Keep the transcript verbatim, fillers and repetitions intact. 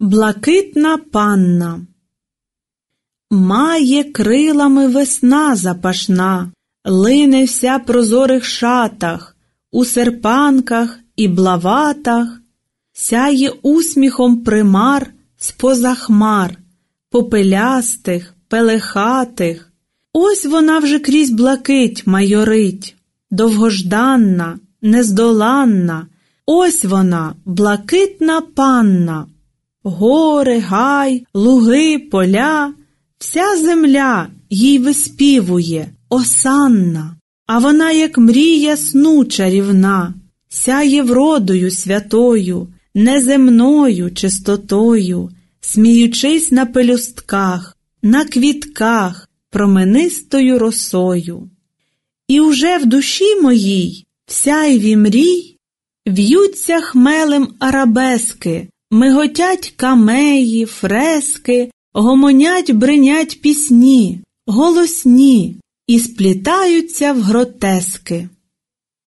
Блакитна панна. Має крилами весна запашна, лине вся в прозорих шатах, у серпанках і блаватах, сяє усміхом примар з-поза хмар, попелястих, пелехатих. Ось вона вже крізь блакить майорить, довгожданна, нездоланна, ось вона, блакитна панна. Гори, гай, луги, поля, вся земля їй виспівує, осанна. А вона, як мрія сну чарівна, сяє вродою святою, неземною чистотою, сміючись на пелюстках, на квітках, променистою росою. І уже в душі моїй, в сяйві мрій, в'ються хмелем арабески, миготять камеї, фрески, гомонять, бринять пісні, голосні і сплітаються в гротески.